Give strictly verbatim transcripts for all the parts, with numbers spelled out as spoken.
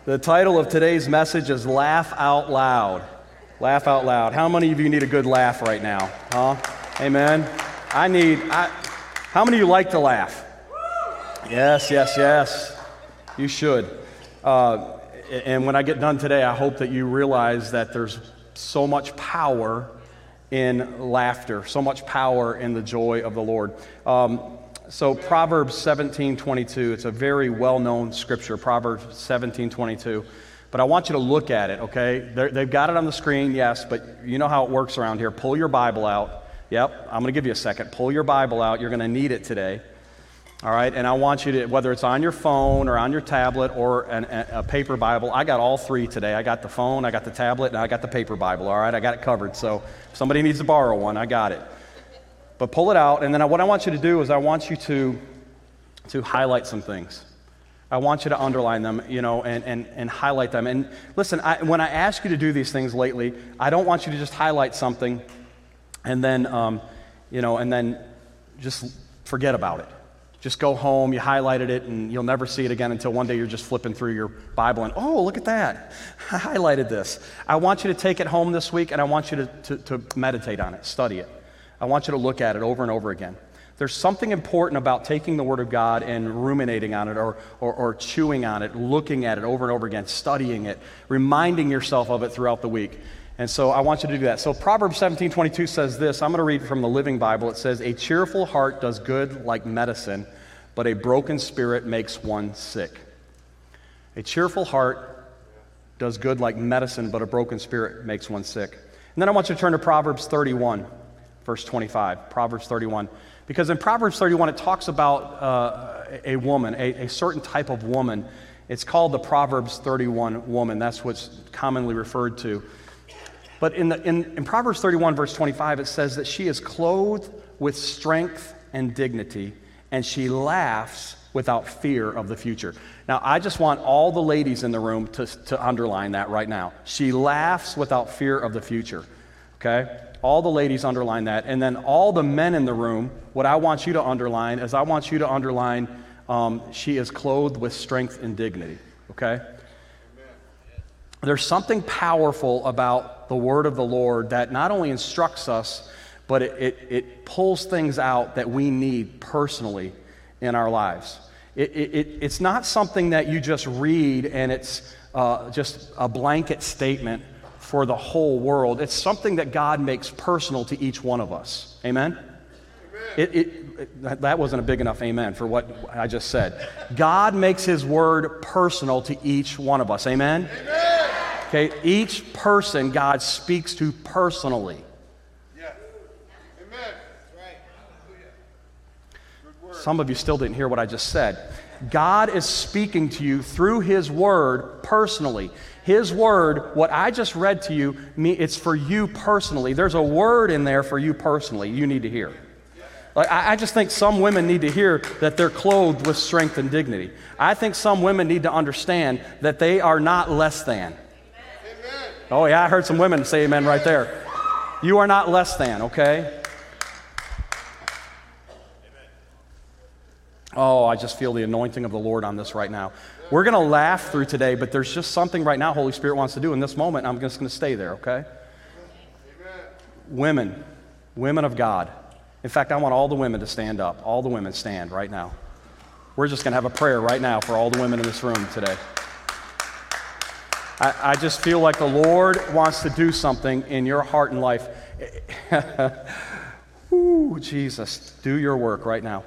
The title of today's message is Laugh Out Loud. Laugh out loud. How many of you need a good laugh right now? Huh? Amen. I need, I, how many of you like to laugh? Yes, yes, yes. You should. Uh, and when I get done today, I hope that you realize that there's so much power in laughter, so much power in the joy of the Lord. Um, so Proverbs seventeen twenty-two, it's a very well-known scripture, Proverbs seventeen twenty-two. But I want you to look at it, okay? They're, they've got it on the screen, yes, but you know how it works around here. Pull your Bible out. Yep, I'm going to give you a second. Pull your Bible out. You're going to need it today. All right, and I want you to, whether it's on your phone or on your tablet or an, a, a paper Bible, I got all three today. I got the phone, I got the tablet, and I got the paper Bible, all right? I got it covered, so if somebody needs to borrow one, I got it. But pull it out, and then I, what I want you to do is I want you to, to highlight some things. I want you to underline them, you know, and, and, and highlight them. And listen, I, when I ask you to do these things lately, I don't want you to just highlight something and then, um, you know, and then just forget about it. Just go home, you highlighted it, and you'll never see it again until one day you're just flipping through your Bible and, oh, look at that. I highlighted this. I want you to take it home this week, and I want you to, to, to meditate on it, study it. I want you to look at it over and over again. There's something important about taking the Word of God and ruminating on it or, or, or chewing on it, looking at it over and over again, studying it, reminding yourself of it throughout the week. And so I want you to do that. So Proverbs seventeen twenty-two says this. I'm going to read from the Living Bible. It says, a cheerful heart does good like medicine, but a broken spirit makes one sick. A cheerful heart does good like medicine, but a broken spirit makes one sick. And then I want you to turn to Proverbs thirty-one, verse twenty-five. Proverbs thirty-one. Because in Proverbs thirty-one, it talks about uh, a woman, a, a certain type of woman. It's called the Proverbs thirty-one woman. That's what's commonly referred to. But in, the, in, in Proverbs thirty-one, verse twenty-five, it says that she is clothed with strength and dignity, and she laughs without fear of the future. Now, I just want all the ladies in the room to, to underline that right now. She laughs without fear of the future, okay? All the ladies underline that. And then all the men in the room, what I want you to underline is I want you to underline um, she is clothed with strength and dignity, okay? There's something powerful about the word of the Lord that not only instructs us, but it, it, it pulls things out that we need personally in our lives. It, it, it's not something that you just read and it's uh, just a blanket statement for the whole world. It's something that God makes personal to each one of us. Amen? Amen. It, it, it, that wasn't a big enough amen for what I just said. God makes His word personal to each one of us. Amen? Amen. Okay, each person God speaks to personally. Yeah. Amen. Right. Some of you still didn't hear what I just said. God is speaking to you through His word personally. His word, what I just read to you, it's for you personally. There's a word in there for you personally you need to hear. Like, I just think some women need to hear that they're clothed with strength and dignity. I think some women need to understand that they are not less than. Amen. Oh yeah, I heard some women say amen right there. You are not less than, okay? Oh, I just feel the anointing of the Lord on this right now. We're going to laugh through today, but there's just something right now Holy Spirit wants to do in this moment. I'm just going to stay there, okay? Amen. Women, women of God. In fact, I want all the women to stand up. All the women stand right now. We're just going to have a prayer right now for all the women in this room today. I, I just feel like the Lord wants to do something in your heart and life. Ooh, Jesus, do your work right now.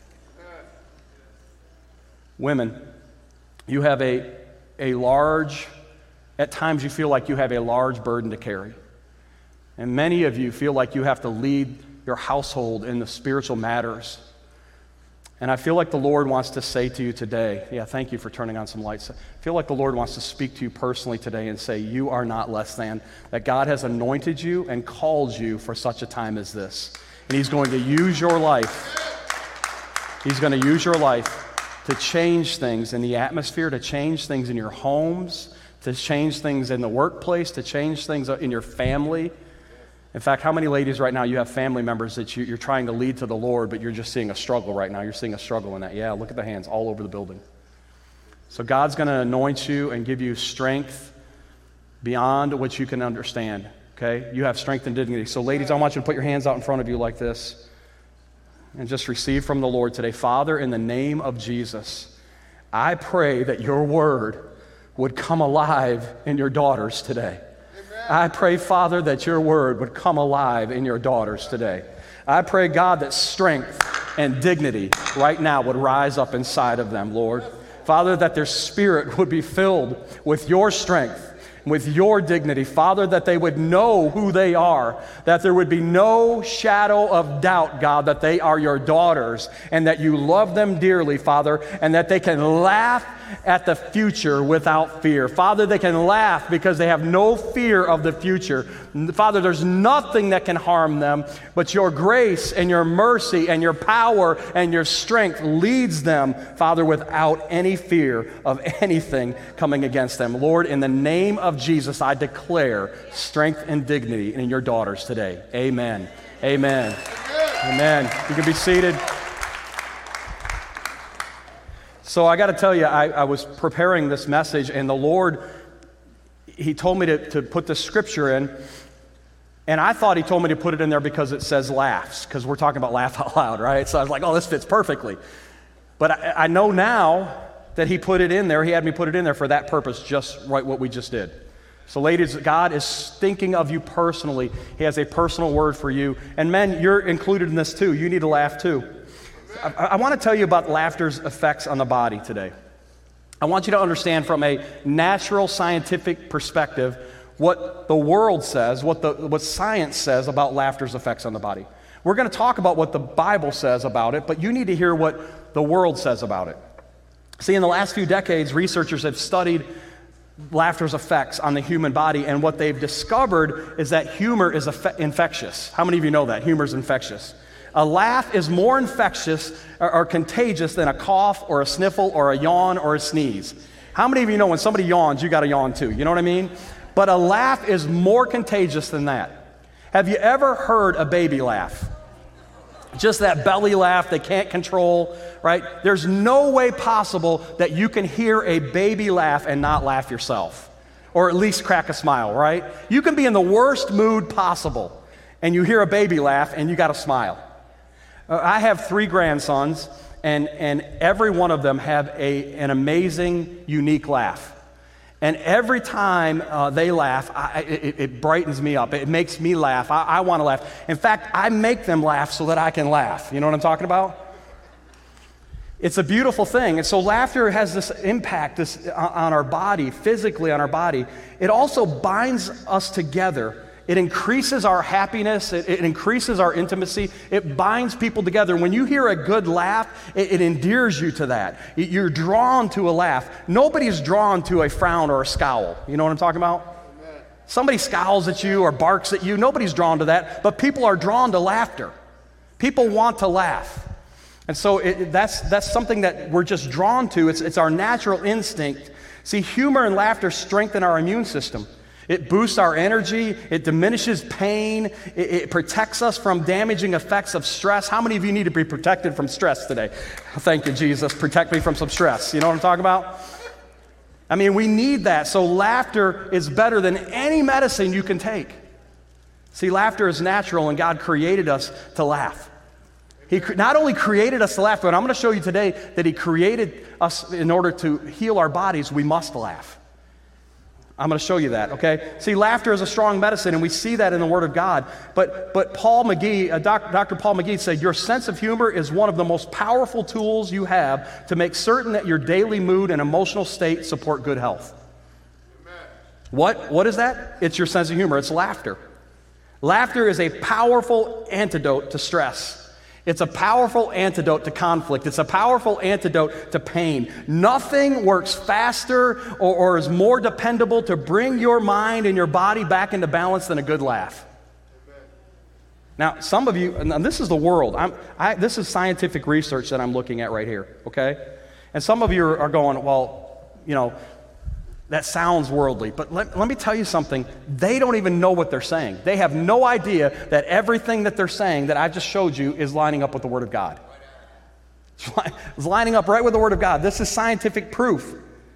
Women, you have a, a large, at times you feel like you have a large burden to carry. And many of you feel like you have to lead your household in the spiritual matters. And I feel like the Lord wants to say to you today, yeah, thank you for turning on some lights. I feel like the Lord wants to speak to you personally today and say, you are not less than, that God has anointed you and called you for such a time as this. And He's going to use your life. He's going to use your life to change things in the atmosphere, to change things in your homes, to change things in the workplace, to change things in your family. In fact, how many ladies right now, you have family members that you, you're trying to lead to the Lord, but you're just seeing a struggle right now. You're seeing a struggle in that. Yeah, look at the hands all over the building. So God's going to anoint you and give you strength beyond what you can understand, okay? You have strength and dignity. So ladies, I want you to put your hands out in front of you like this and just receive from the Lord today. Father, in the name of Jesus, I pray that your word would come alive in your daughters today. Amen. I pray, Father, that your word would come alive in your daughters today. I pray, God, that strength and dignity right now would rise up inside of them, Lord. Father, that their spirit would be filled with your strength, with your dignity. Father, that they would know who they are, that there would be no shadow of doubt, God, that they are your daughters and that you love them dearly, Father, and that they can laugh at the future without fear. Father, they can laugh because they have no fear of the future. Father, there's nothing that can harm them, but your grace and your mercy and your power and your strength leads them, Father, without any fear of anything coming against them. Lord, in the name of Jesus, I declare strength and dignity in your daughters today. Amen. Amen. Amen. You can be seated. So I got to tell you, I, I was preparing this message, and the Lord, he told me to, to put the scripture in, and I thought he told me to put it in there because it says laughs, because we're talking about laugh out loud, right? So I was like, oh, this fits perfectly. But I, I know now that he put it in there, he had me put it in there for that purpose, just right what we just did. So ladies, God is thinking of you personally. He has a personal word for you. And men, you're included in this too. You need to laugh too. I, I want to tell you about laughter's effects on the body today. I want you to understand from a natural scientific perspective what the world says, what, the, what science says about laughter's effects on the body. We're going to talk about what the Bible says about it, but you need to hear what the world says about it. See, in the last few decades, researchers have studied laughter's effects on the human body, and what they've discovered is that humor is eff- infectious. How many of you know that? Humor is infectious. A laugh is more infectious or, or contagious than a cough or a sniffle or a yawn or a sneeze. How many of you know when somebody yawns, you got to yawn too? You know what I mean? But a laugh is more contagious than that. Have you ever heard a baby laugh? Just that belly laugh they can't control, right? There's no way possible that you can hear a baby laugh and not laugh yourself, or at least crack a smile, right? You can be in the worst mood possible, and you hear a baby laugh, and you got to smile. Uh, I have three grandsons, and, and every one of them have a, an amazing, unique laugh. And every time uh, they laugh, I, it, it brightens me up. It makes me laugh. I, I want to laugh. In fact, I make them laugh so that I can laugh. You know what I'm talking about? It's a beautiful thing. And so laughter has this impact this, on our body, physically on our body. It also binds us together. It increases our happiness. It, it increases our intimacy. It binds people together. When you hear a good laugh, it, it endears you to that. You're drawn to a laugh. Nobody's drawn to a frown or a scowl. You know what I'm talking about? Amen. Somebody scowls at you or barks at you. Nobody's drawn to that, but people are drawn to laughter. People want to laugh. And so it, that's, that's something that we're just drawn to. It's, it's our natural instinct. See, humor and laughter strengthen our immune system. It boosts our energy, it diminishes pain, it, it protects us from damaging effects of stress. How many of you need to be protected from stress today? Thank you, Jesus. Protect me from some stress. You know what I'm talking about? I mean, we need that. So laughter is better than any medicine you can take. See, laughter is natural, and God created us to laugh. He not only created us to laugh, but I'm going to show you today that He created us in order to heal our bodies. We must laugh. I'm going to show you that, okay? See, laughter is a strong medicine, and we see that in the Word of God. But but Paul McGee, uh, Doc, Doctor Paul McGee said, your sense of humor is one of the most powerful tools you have to make certain that your daily mood and emotional state support good health. Amen. What? What is that? It's your sense of humor. It's laughter. Laughter is a powerful antidote to stress. It's a powerful antidote to conflict. It's a powerful antidote to pain. Nothing works faster or, or is more dependable to bring your mind and your body back into balance than a good laugh. Amen. Now, some of you, and this is the world. I'm, I, this is scientific research that I'm looking at right here, okay? And some of you are going, well, you know, that sounds worldly, but let, let me tell you something. They don't even know what they're saying. They have no idea that everything that they're saying that I just showed you is lining up with the Word of God. It's lining up right with the Word of God. This is scientific proof.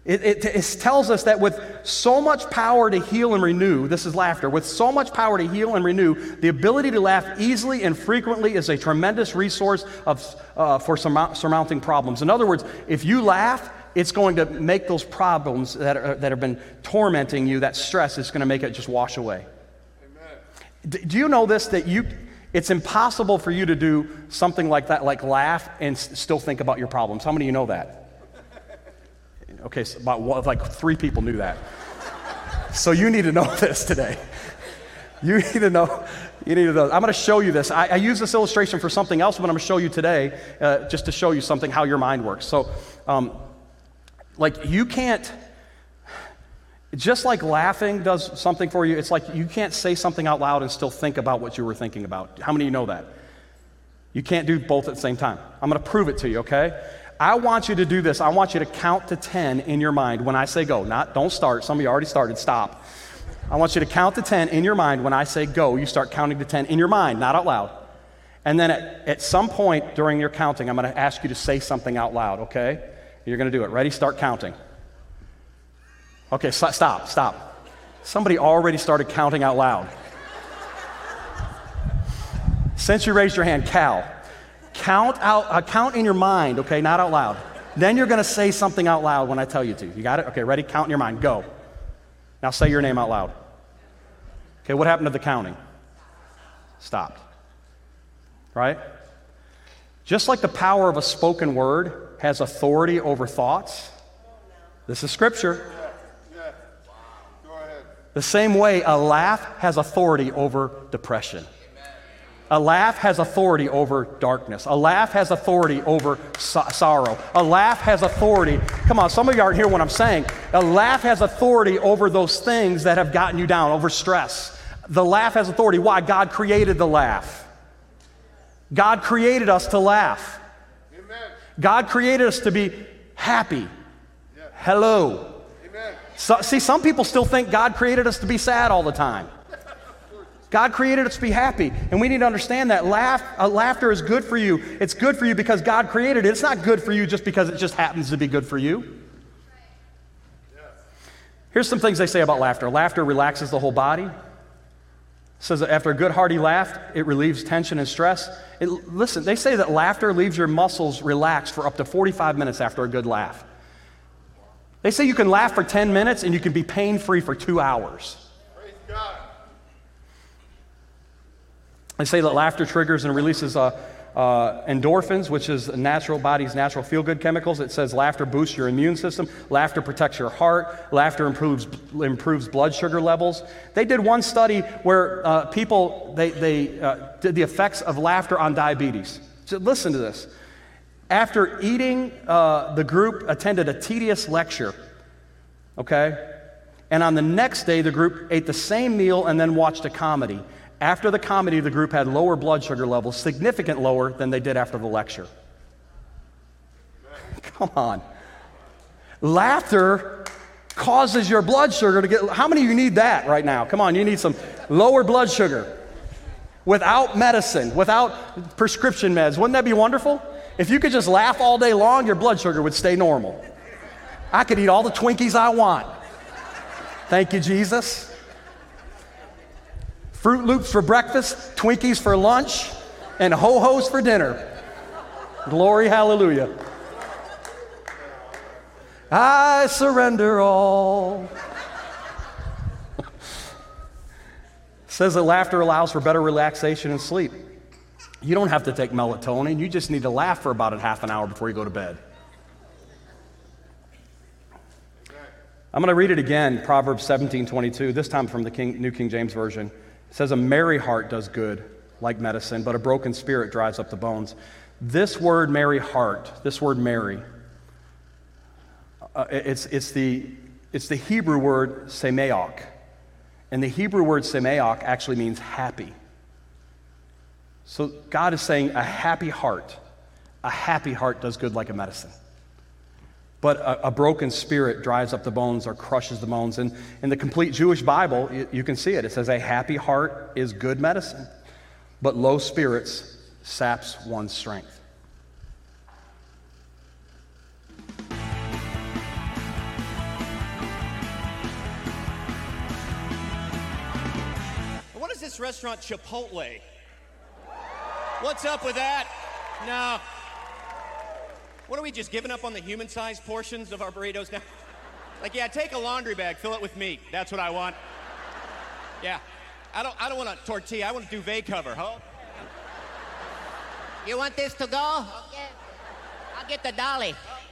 It, it, it tells us that with so much power to heal and renew, this is laughter, with so much power to heal and renew, the ability to laugh easily and frequently is a tremendous resource of, uh, for surmount, surmounting problems. In other words, if you laugh, it's going to make those problems that, are, that have been tormenting you, that stress, it's going to make it just wash away. Amen. D- do you know this, that you, it's impossible for you to do something like that, like laugh and s- still think about your problems? How many of you know that? Okay, so about one, like three people knew that. So you need to know this today. You need to know. You need to know. I'm going to show you this. I, I use this illustration for something else, but I'm going to show you today uh, just to show you something how your mind works. So, um, like you can't. Just like laughing does something for you, it's like you can't say something out loud and still think about what you were thinking about. How many of you know that? You can't do both at the same time. I'm going to prove it to you. Okay. I want you to do this. I want you to count to ten in your mind when I say go. Not, don't start. Some of you already started. Stop. I want you to count to ten in your mind when I say go. You start counting to ten in your mind, not out loud. And then at, at some point during your counting, I'm going to ask you to say something out loud, okay? You're going to do it. Ready? Start counting. Okay, so, stop, stop. Somebody already started counting out loud. Since you raised your hand, Cal. Count out, uh, count in your mind, okay, not out loud. Then you're going to say something out loud when I tell you to. You got it? Okay, ready? Count in your mind. Go. Now say your name out loud. Okay, what happened to the counting? Stopped. Right? Just like the power of a spoken word has authority over thoughts, this is scripture. Yeah, yeah. Go ahead. The same way a laugh has authority over depression. A laugh has authority over darkness. A laugh has authority over so- sorrow. A laugh has authority. Come on, some of you aren't hearing what I'm saying. A laugh has authority over those things that have gotten you down, over stress. The laugh has authority. Why? God created the laugh. God created us to laugh. Amen. God created us to be happy. Yeah. Hello. Amen. So, see, some people still think God created us to be sad all the time. God created us to be happy, and we need to understand that laugh, uh, laughter is good for you. It's good for you because God created it. It's not good for you just because it just happens to be good for you. Here's some things they say about laughter. Laughter relaxes the whole body. It says that after a good hearty laugh, it relieves tension and stress. It, listen, they say that laughter leaves your muscles relaxed for up to forty-five minutes after a good laugh. They say you can laugh for ten minutes and you can be pain-free for two hours. Praise God. They say that laughter triggers and releases uh, uh, endorphins, which is the natural body's natural feel-good chemicals. It says laughter boosts your immune system. Laughter protects your heart. Laughter improves improves blood sugar levels. They did one study where uh, people, they, they uh, did the effects of laughter on diabetes. So listen to this. After eating, uh, the group attended a tedious lecture, okay? And on the next day, the group ate the same meal and then watched a comedy. After the comedy, the group had lower blood sugar levels, significant lower than they did after the lecture. Come on. Laughter causes your blood sugar to get, how many of you need that right now? Come on, you need some lower blood sugar without medicine, without prescription meds. Wouldn't that be wonderful? If you could just laugh all day long, your blood sugar would stay normal. I could eat all the Twinkies I want. Thank you, Jesus. Fruit Loops for breakfast, Twinkies for lunch, and Ho-Hos for dinner. Glory, hallelujah. I surrender all. Says that laughter allows for better relaxation and sleep. You don't have to take melatonin. You just need to laugh for about a half an hour before you go to bed. I'm going to read it again, Proverbs seventeen twenty-two, this time from the King, New King James Version. It says, a merry heart does good, like medicine, but a broken spirit dries up the bones. This word, merry heart, this word, merry, uh, it's, it's, the, it's the Hebrew word, semeach. And the Hebrew word, semeach, actually means happy. So God is saying a happy heart, a happy heart does good like a medicine. But a, a broken spirit dries up the bones or crushes the bones. And in the complete Jewish Bible, you, you can see it. It says a happy heart is good medicine, but low spirits saps one's strength. this restaurant Chipotle. What's up with that? No. What are we, just giving up on the human-sized portions of our burritos now? Like, yeah, take a laundry bag, fill it with meat. That's what I want. Yeah. I don't I don't want a tortilla. I want a duvet cover, huh? You want this to go? Okay. I'll get the dolly.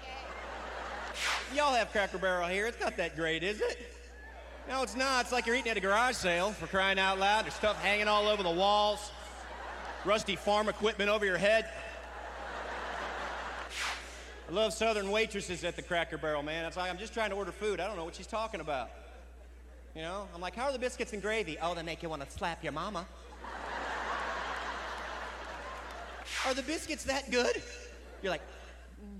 Y'all have Cracker Barrel here. It's not that great, is it? No, it's not. It's like you're eating at a garage sale, for crying out loud. There's stuff hanging all over the walls. Rusty farm equipment over your head. I love Southern waitresses at the Cracker Barrel, man. It's like, I'm just trying to order food. I don't know what she's talking about. You know? I'm like, how are the biscuits and gravy? Oh, they make you want to slap your mama. Are the biscuits that good? You're like, mm.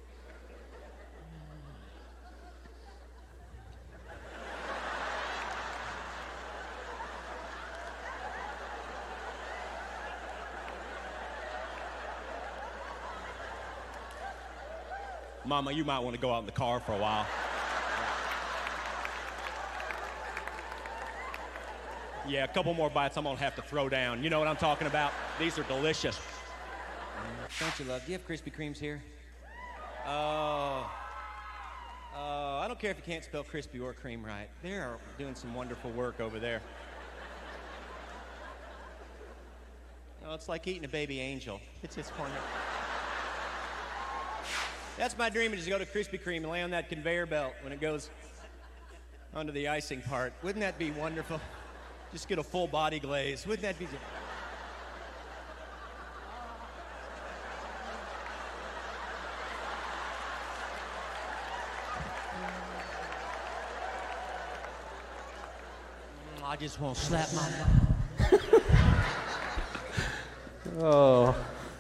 Mama, you might want to go out in the car for a while. Yeah, a couple more bites I'm going to have to throw down. You know what I'm talking about? These are delicious. Don't you love? Do you have Krispy Kremes here? Oh. Oh, I don't care if you can't spell crispy or cream right. They're doing some wonderful work over there. Oh, it's like eating a baby angel. It's just wonderful. That's my dream, is to go to Krispy Kreme and lay on that conveyor belt when it goes onto the icing part. Wouldn't that be wonderful? Just get a full body glaze. Wouldn't that be... I just won't slap my... Oh.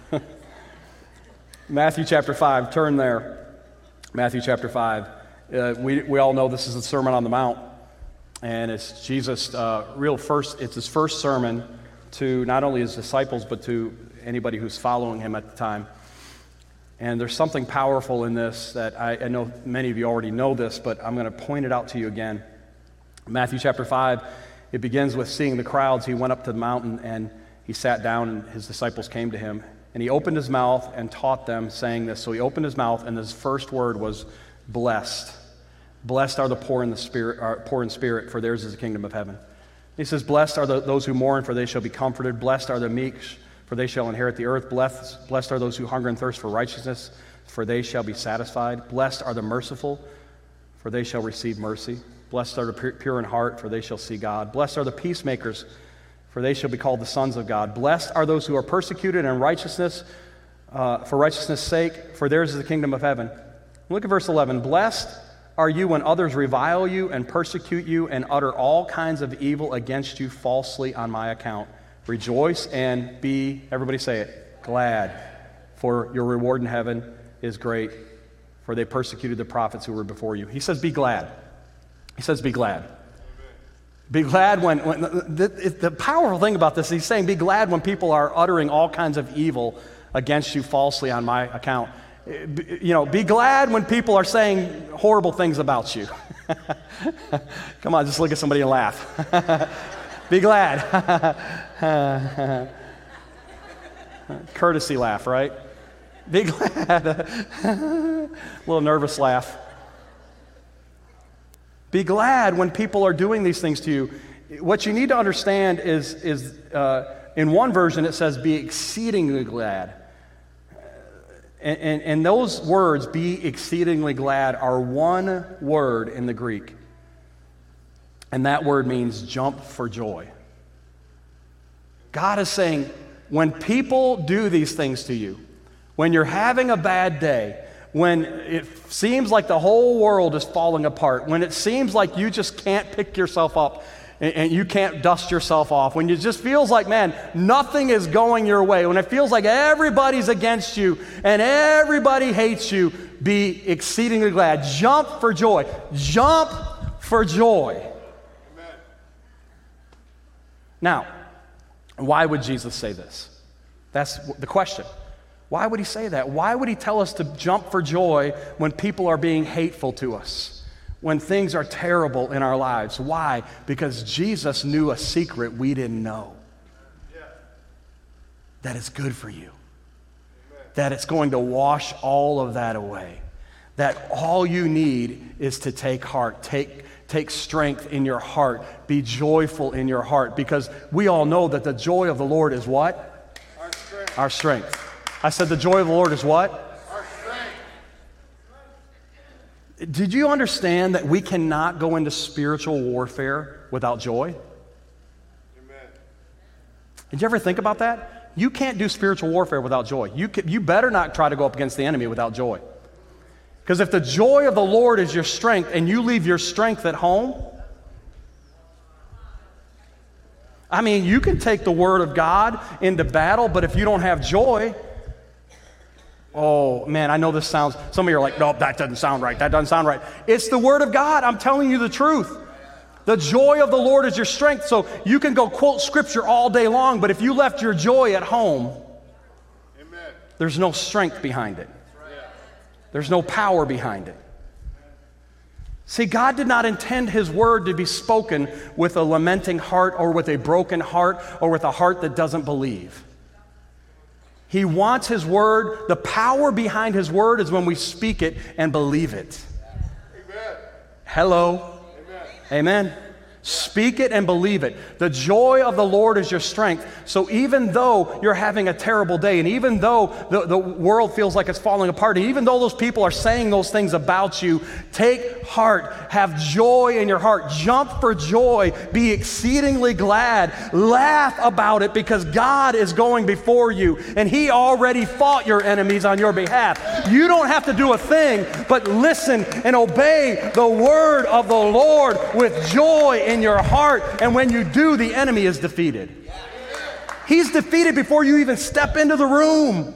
Matthew chapter five, turn there. Matthew chapter five. Uh, we, we all know this is the Sermon on the Mount. And it's Jesus' uh, real first, it's his first sermon to not only his disciples, but to anybody who's following him at the time. And there's something powerful in this that I, I know many of you already know this, but I'm going to point it out to you again. Matthew chapter five, it begins with seeing the crowds. He went up to the mountain and he sat down, and his disciples came to him. And he opened his mouth and taught them, saying this. So he opened his mouth, and his first word was blessed. Blessed are the poor in the spirit, are poor in spirit, for theirs is the kingdom of heaven. He says, blessed are the, those who mourn, for they shall be comforted. Blessed are the meek, for they shall inherit the earth. Blessed, blessed are those who hunger and thirst for righteousness, for they shall be satisfied. Blessed are the merciful, for they shall receive mercy. Blessed are the pure in heart, for they shall see God. Blessed are the peacemakers, for they shall be called the sons of God. Blessed are those who are persecuted in righteousness, uh, for righteousness' sake, for theirs is the kingdom of heaven. Look at verse eleven. Blessed are you when others revile you and persecute you and utter all kinds of evil against you falsely on my account. Rejoice and be, everybody say it, glad, for your reward in heaven is great, for they persecuted the prophets who were before you. He says, be glad. He says, be glad. Be glad when, when the, the, the powerful thing about this, he's saying, be glad when people are uttering all kinds of evil against you falsely on my account. You know, be glad when people are saying horrible things about you. Come on, just look at somebody and laugh. Be glad. Courtesy laugh, right? Be glad. A little nervous laugh. Be glad when people are doing these things to you. What you need to understand is, is uh, in one version it says, be exceedingly glad. And, and, and those words, be exceedingly glad, are one word in the Greek. And that word means jump for joy. God is saying, when people do these things to you, when you're having a bad day, when it seems like the whole world is falling apart, when it seems like you just can't pick yourself up and, and you can't dust yourself off, when it just feels like, man, nothing is going your way, when it feels like everybody's against you and everybody hates you, be exceedingly glad. Jump for joy. Jump for joy. Amen. Now, why would Jesus say this? That's the question. Why would he say that? Why would he tell us to jump for joy when people are being hateful to us, when things are terrible in our lives? Why? Because Jesus knew a secret we didn't know. that it's good for you, that it's going to wash all of that away, that all you need is to take heart, take, take strength in your heart, be joyful in your heart, because we all know that the joy of the Lord is what? Our strength. Our strength. I said the joy of the Lord is what? Our strength. Did you understand that we cannot go into spiritual warfare without joy? Amen. Did you ever think about that? You can't do spiritual warfare without joy. You, can, you better not try to go up against the enemy without joy. Because if the joy of the Lord is your strength and you leave your strength at home, I mean, you can take the word of God into battle, but if you don't have joy, oh man, I know this sounds, some of you are like, nope, that doesn't sound right. That doesn't sound right. It's the word of God. I'm telling you the truth. The joy of the Lord is your strength. So you can go quote scripture all day long, but if you left your joy at home, Amen. there's no strength behind it. There's no power behind it. See, God did not intend his word to be spoken with a lamenting heart or with a broken heart or with a heart that doesn't believe. He wants his word, the power behind his word is when we speak it and believe it. Amen. Hello. Amen. Amen. Speak it and believe it. The joy of the Lord is your strength. So even though you're having a terrible day, and even though the, the world feels like it's falling apart, and even though those people are saying those things about you, take heart. Have joy in your heart. Jump for joy. Be exceedingly glad. Laugh about it because God is going before you, and he already fought your enemies on your behalf. You don't have to do a thing, but listen and obey the word of the Lord with joy in your heart, and when you do, the enemy is defeated. He's defeated before you even step into the room.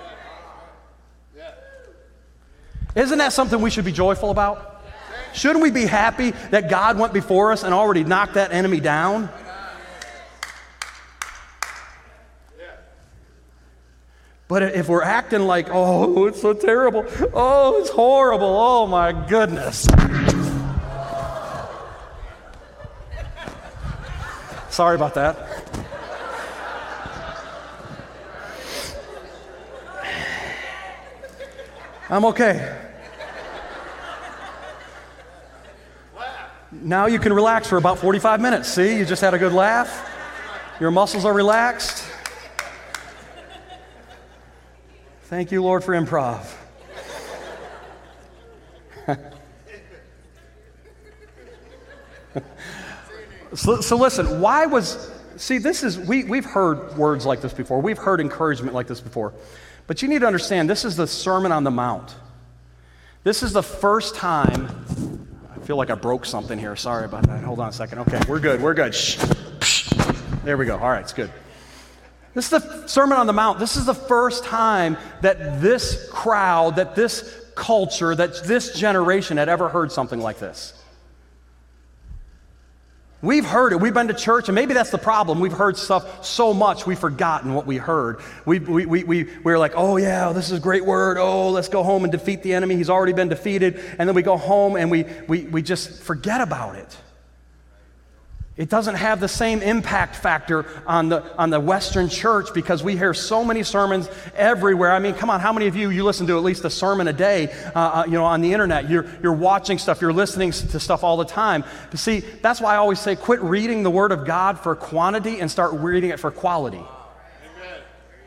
Isn't that something we should be joyful about? Shouldn't we be happy that God went before us and already knocked that enemy down? But if we're acting like, oh, it's so terrible, oh, it's horrible, oh my goodness. Sorry about that. I'm okay. Now you can relax for about forty-five minutes. See, you just had a good laugh. Your muscles are relaxed. Thank you, Lord, for improv. So, so listen, why was, see, this is, we, we've heard words like this before. We've heard encouragement like this before. But you need to understand, this is the Sermon on the Mount. This is the first time, I feel like I broke something here. Sorry about that. Hold on a second. Okay, we're good. We're good. Shh. There we go. All right, it's good. This is the Sermon on the Mount. This is the first time that this crowd, that this culture, that this generation had ever heard something like this. We've heard it. We've been to church, and maybe that's the problem. We've heard stuff so much, we've forgotten what we heard. We, we, we, we, we're like, oh, yeah, this is a great word. Oh, let's go home and defeat the enemy. He's already been defeated. And then we go home, and we, we, we just forget about it. It doesn't have the same impact factor on the, on the Western church because we hear so many sermons everywhere. I mean, come on, how many of you, you listen to at least a sermon a day, uh, uh, you know, on the internet? You're, you're watching stuff, you're listening to stuff all the time. But see, that's why I always say quit reading the Word of God for quantity and start reading it for quality. Amen.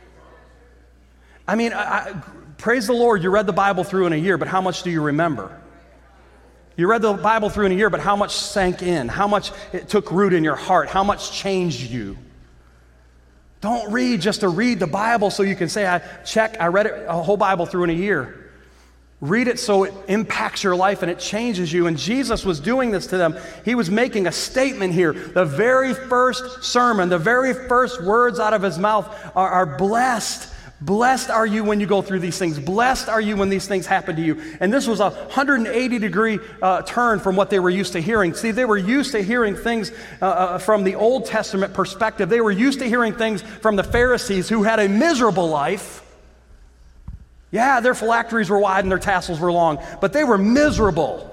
I mean, I, I, praise the Lord, you read the Bible through in a year, but how much do you remember? You read the Bible through in a year, but how much sank in? How much it took root in your heart? How much changed you? Don't read just to read the Bible so you can say, I check, I read it, a whole Bible through in a year. Read it so it impacts your life and it changes you. And Jesus was doing this to them. He was making a statement here. The very first sermon, the very first words out of his mouth are, are blessed. Blessed are you when you go through these things. Blessed are you when these things happen to you. And this was a one hundred eighty degree uh, turn from what they were used to hearing. See, they were used to hearing things uh, uh, from the Old Testament perspective. They were used to hearing things from the Pharisees who had a miserable life. Yeah, their phylacteries were wide and their tassels were long, but they were miserable.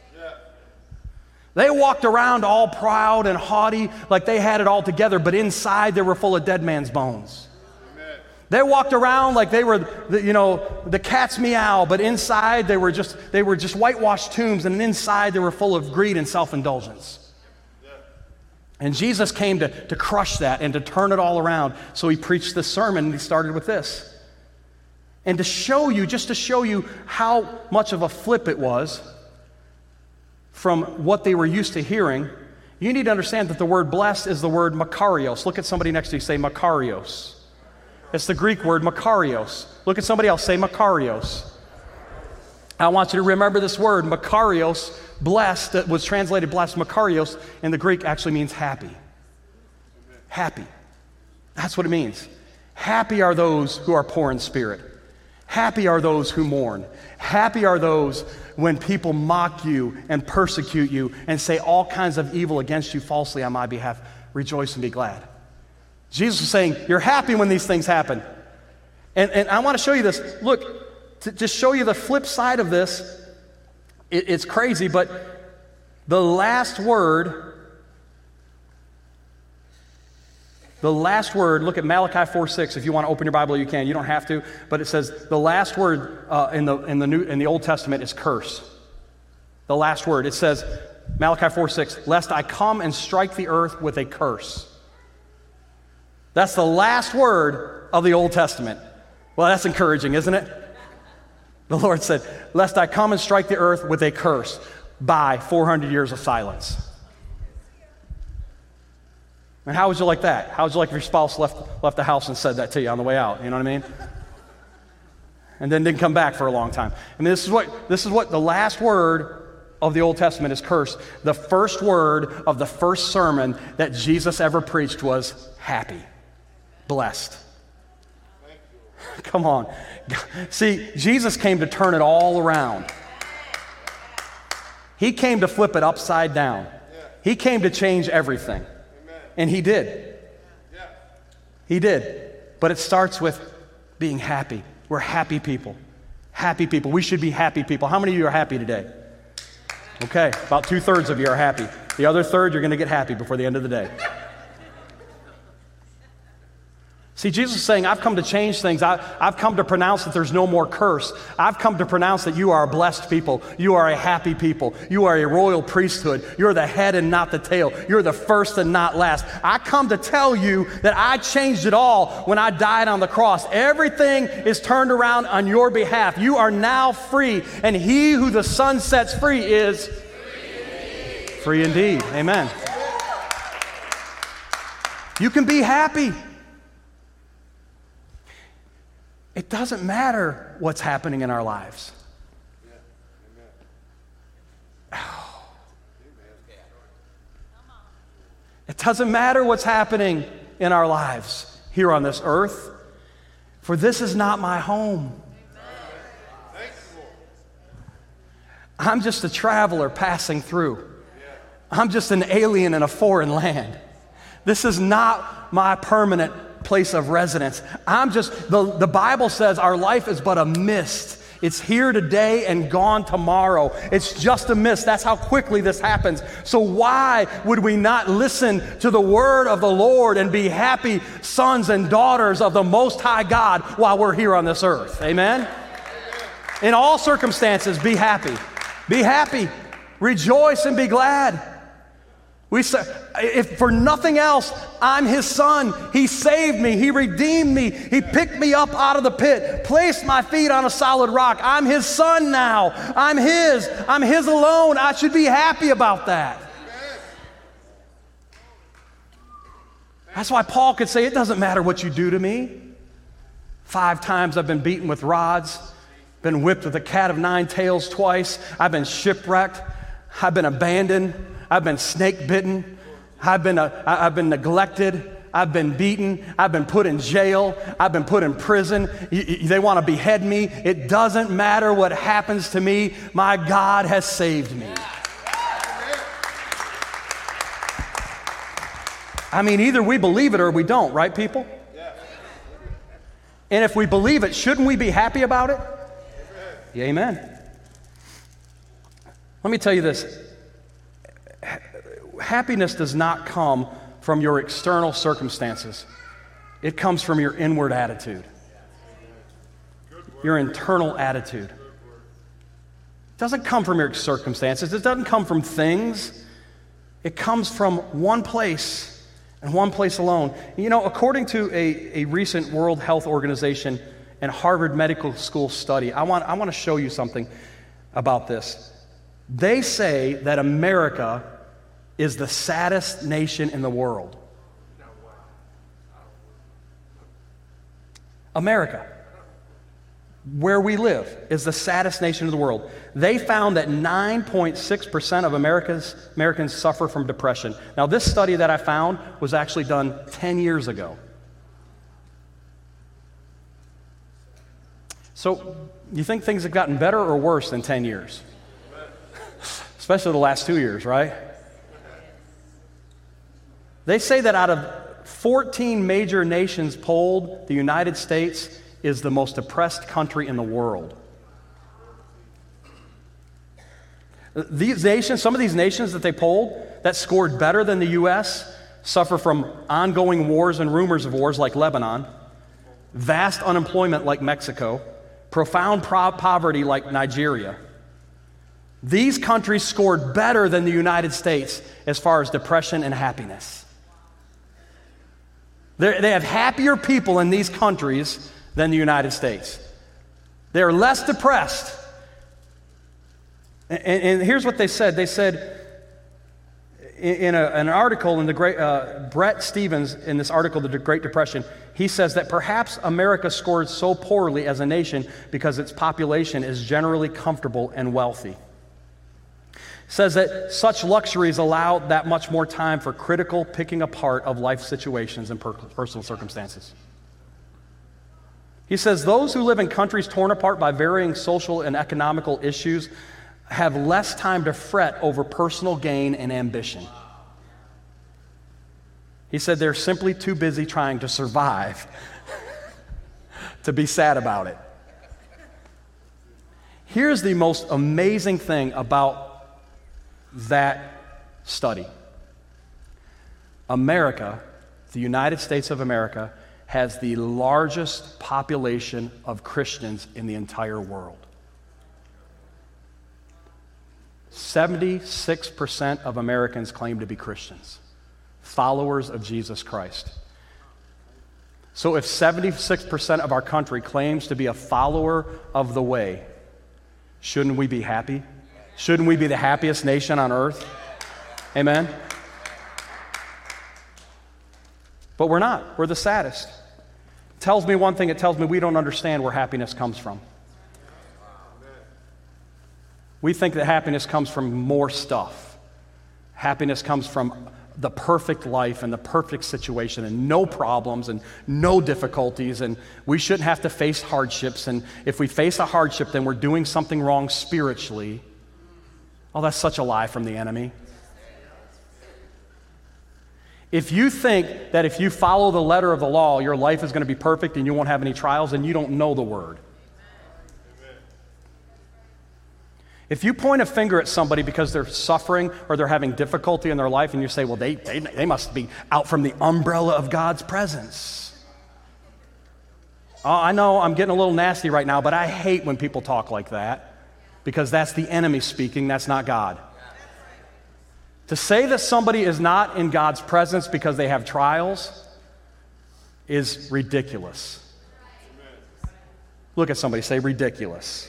They walked around all proud and haughty like they had it all together, but inside they were full of dead man's bones. They walked around like they were, the, you know, the cat's meow, but inside they were just they were just whitewashed tombs, and inside they were full of greed and self-indulgence. And Jesus came to, to crush that and to turn it all around. So he preached this sermon, and he started with this. And to show you, just to show you how much of a flip it was from what they were used to hearing, you need to understand that the word blessed is the word makarios. Look at somebody next to you, say makarios. It's the Greek word makarios. Look at somebody else, say makarios. I want you to remember this word, makarios, blessed, that was translated blessed, makarios, in the Greek actually means happy. Happy. That's what it means. Happy are those who are poor in spirit. Happy are those who mourn. Happy are those when people mock you and persecute you and say all kinds of evil against you falsely on my behalf. Rejoice and be glad. Jesus is saying, you're happy when these things happen. And, and I want to show you this. Look, to just show you the flip side of this, it, it's crazy, but the last word, the last word, look at Malachi four six. If you want to open your Bible, you can. You don't have to, but it says the last word uh, in the in the New in the Old Testament is curse. The last word. It says, Malachi four six, lest I come and strike the earth with a curse. That's the last word of the Old Testament. Well, that's encouraging, isn't it? The Lord said, lest I come and strike the earth with a curse by four hundred years of silence. And how would you like that? How would you like if your spouse left, left the house and said that to you on the way out? You know what I mean? And then didn't come back for a long time. I mean, this is what, this is what the last word of the Old Testament is curse. The first word of the first sermon that Jesus ever preached was happy, blessed. Come on. See, Jesus came to turn it all around. He came to flip it upside down. He came to change everything. And he did. He did. But it starts with being happy. We're happy people. Happy people. We should be happy people. How many of you are happy today? Okay, about two-thirds of you are happy. The other third, you're going to get happy before the end of the day. See, Jesus is saying, I've come to change things. I, I've come to pronounce that there's no more curse. I've come to pronounce that you are a blessed people. You are a happy people. You are a royal priesthood. You're the head and not the tail. You're the first and not last. I come to tell you that I changed it all when I died on the cross. Everything is turned around on your behalf. You are now free, and he who the Son sets free is free, free indeed. Amen. You can be happy. It doesn't matter what's happening in our lives. Oh. It doesn't matter what's happening in our lives here on this earth, for this is not my home. I'm just a traveler passing through. I'm just an alien in a foreign land. This is not my permanent place of residence. I'm just, the, the Bible says our life is but a mist. It's here today and gone tomorrow. It's just a mist. That's how quickly this happens. So why would we not listen to the word of the Lord and be happy sons and daughters of the Most High God while we're here on this earth? Amen? In all circumstances, be happy. Be happy. Rejoice and be glad. We say, if for nothing else, I'm his son. He saved me. He redeemed me. He picked me up out of the pit, placed my feet on a solid rock. I'm his son now. I'm his. I'm his alone. I should be happy about that. That's why Paul could say, it doesn't matter what you do to me. Five times I've been beaten with rods, been whipped with a cat of nine tails twice. I've been shipwrecked. I've been abandoned. I've been snake bitten. I've been, uh, I've been neglected. I've been beaten. I've been put in jail. I've been put in prison. Y- y- they want to behead me. It doesn't matter what happens to me. My God has saved me. I mean, either we believe it or we don't, right, people? And if we believe it, shouldn't we be happy about it? Yeah, amen. Let me tell you this. Happiness does not come from your external circumstances. It comes from your inward attitude. your internal attitude. It doesn't come from your circumstances. It doesn't come from things. It comes from one place and one place alone. You know, according to a, a recent World Health Organization and Harvard Medical School study, I want, I want to show you something about this. They say that America is the saddest nation in the world. America, where we live, is the saddest nation in the world. They found that nine point six percent of America's, Americans suffer from depression. Now, this study that I found was actually done ten years ago. So, you think things have gotten better or worse than ten years? Especially the last two years, right? They say that out of fourteen major nations polled, the United States is the most depressed country in the world. These nations, some of these nations that they polled that scored better than the U S suffer from ongoing wars and rumors of wars like Lebanon, vast unemployment like Mexico, profound pro- poverty like Nigeria. These countries scored better than the United States as far as depression and happiness. They're, they have happier people in these countries than the United States. They're less depressed. And, and here's what they said. They said in, in a, an article in the great, uh, Brett Stevens, in this article, The Great Depression, he says that perhaps America scored so poorly as a nation because its population is generally comfortable and wealthy. Says that such luxuries allow that much more time for critical picking apart of life situations and per- personal circumstances. He says those who live in countries torn apart by varying social and economical issues have less time to fret over personal gain and ambition. He said they're simply too busy trying to survive to be sad about it. Here's the most amazing thing about that study. America, the United States of America, has the largest population of Christians in the entire world. seventy-six percent of Americans claim to be Christians, followers of Jesus Christ. So if seventy-six percent of our country claims to be a follower of the way, shouldn't we be happy? Shouldn't we be the happiest nation on earth? Amen? But we're not. We're the saddest. It tells me one thing. It tells me we don't understand where happiness comes from. We think that happiness comes from more stuff. Happiness comes from the perfect life and the perfect situation and no problems and no difficulties, and we shouldn't have to face hardships, and if we face a hardship, then we're doing something wrong spiritually. Oh, that's such a lie from the enemy. If you think that if you follow the letter of the law, your life is going to be perfect and you won't have any trials, then you don't know the word. Amen. If you point a finger at somebody because they're suffering or they're having difficulty in their life and you say, well, they, they, they must be out from the umbrella of God's presence. Oh, I know I'm getting a little nasty right now, but I hate when people talk like that. Because that's the enemy speaking, that's not God. To say that somebody is not in God's presence because they have trials is ridiculous. Look at somebody, say ridiculous.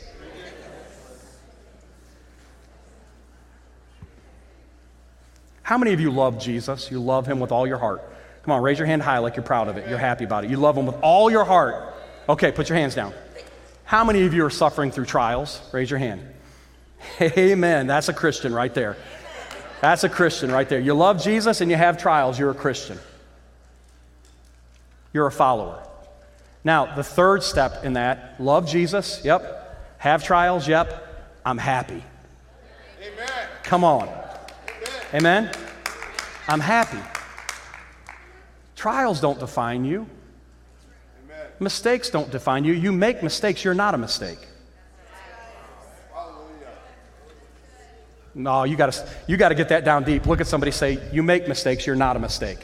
How many of you love Jesus? You love him with all your heart. Come on, raise your hand high like you're proud of it. You're happy about it. You love him with all your heart. Okay, put your hands down. How many of you are suffering through trials? Raise your hand. Amen. That's a Christian right there. That's a Christian right there. You love Jesus and you have trials, you're a Christian. You're a follower. Now, the third step in that, love Jesus, yep. Have trials, yep. I'm happy. Amen. Come on. Amen. Amen? I'm happy. Trials don't define you. Amen. Mistakes don't define you. You make mistakes, you're not a mistake. Hallelujah. No, you gotta, you gotta get that down deep. Look at somebody, say, you make mistakes, you're not a mistake.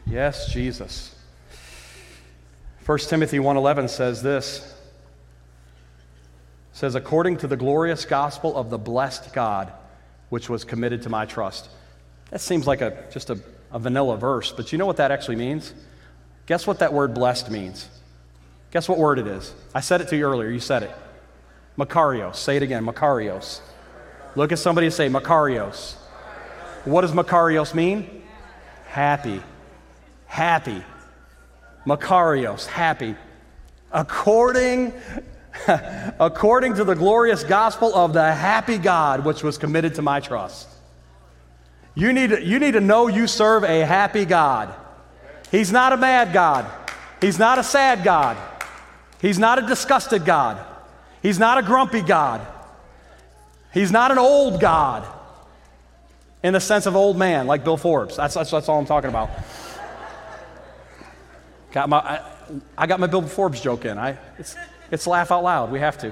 Yes, Jesus. First Timothy one eleven says this. It says, according to the glorious gospel of the blessed God, which was committed to my trust. That seems like a just a, a vanilla verse, but you know what that actually means? Guess what that word blessed means? Guess what word it is? I said it to you earlier. You said it. Makarios. Say it again. Makarios. Look at somebody and say, Makarios. What does Makarios mean? Happy. Happy. Makarios. Happy. According, according to the glorious gospel of the happy God, which was committed to my trust. You need to, you need to know you serve a happy God. He's not a mad God. He's not a sad God. He's not a disgusted God. He's not a grumpy God. He's not an old God in the sense of old man like Bill Forbes. That's, that's, that's all I'm talking about. Got my, I, I got my Bill Forbes joke in. I, it's, it's laugh out loud. We have to.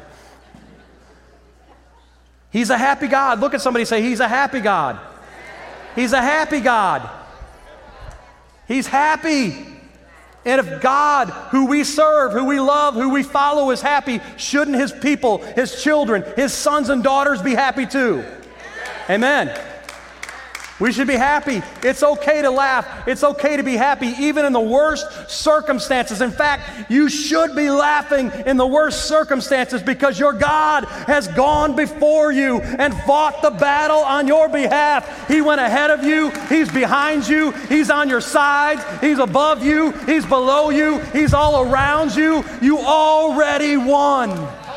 He's a happy God. Look at somebody and say, he's a happy God. He's a happy God. He's happy. And if God, who we serve, who we love, who we follow is happy, shouldn't his people, his children, his sons and daughters be happy too? Amen. We should be happy. It's okay to laugh. It's okay to be happy even in the worst circumstances. In fact, you should be laughing in the worst circumstances because your God has gone before you and fought the battle on your behalf. He went ahead of you. He's behind you. He's on your sides. He's above you. He's below you. He's all around you. You already won.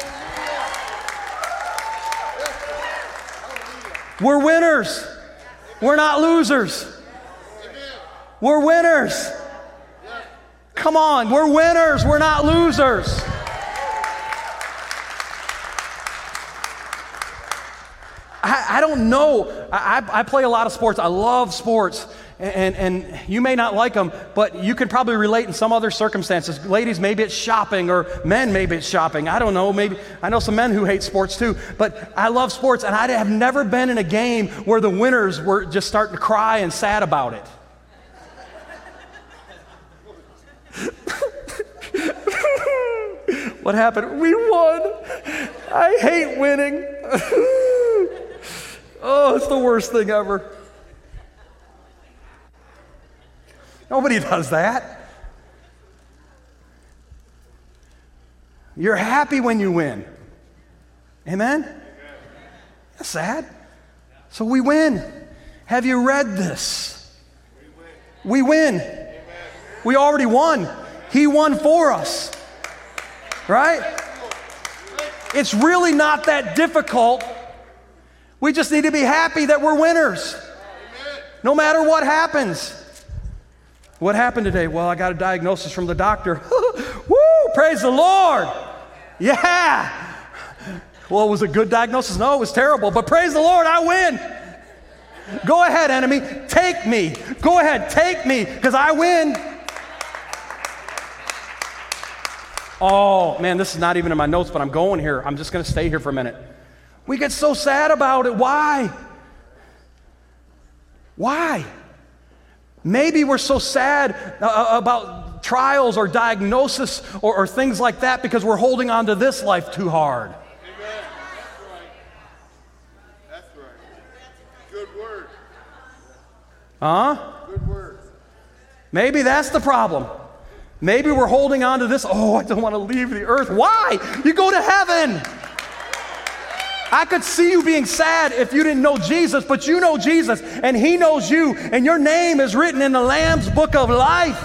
We're winners. We're not losers. We're winners. Come on, we're winners. We're not losers. I, I don't know. I, I play a lot of sports. I love sports. And, and you may not like them, but you can probably relate in some other circumstances. Ladies, maybe it's shopping, or men, maybe it's shopping. I don't know. Maybe I know some men who hate sports too, but I love sports, and I have never been in a game where the winners were just starting to cry and sad about it. What happened? We won. I hate winning. Oh, it's the worst thing ever. Nobody does that. You're happy when you win. Amen? That's sad. So we win. Have you read this? We win. We already won. He won for us. Right? It's really not that difficult. We just need to be happy that we're winners. No matter what happens. What happened today? Well, I got a diagnosis from the doctor. Woo! Praise the Lord! Yeah! Well, was it a good diagnosis? No, it was terrible. But praise the Lord, I win. Go ahead, enemy. Take me. Go ahead, take me, because I win. Oh, man, this is not even in my notes, but I'm going here. I'm just going to stay here for a minute. We get so sad about it. Why? Why? Maybe we're so sad uh, about trials or diagnosis or, or things like that because we're holding on to this life too hard. Amen. That's right. That's right. Good word. Huh? Good word. Maybe that's the problem. Maybe we're holding on to this. Oh, I don't want to leave the earth. Why? You go to heaven. I could see you being sad if you didn't know Jesus, but you know Jesus, and he knows you, and your name is written in the Lamb's book of life.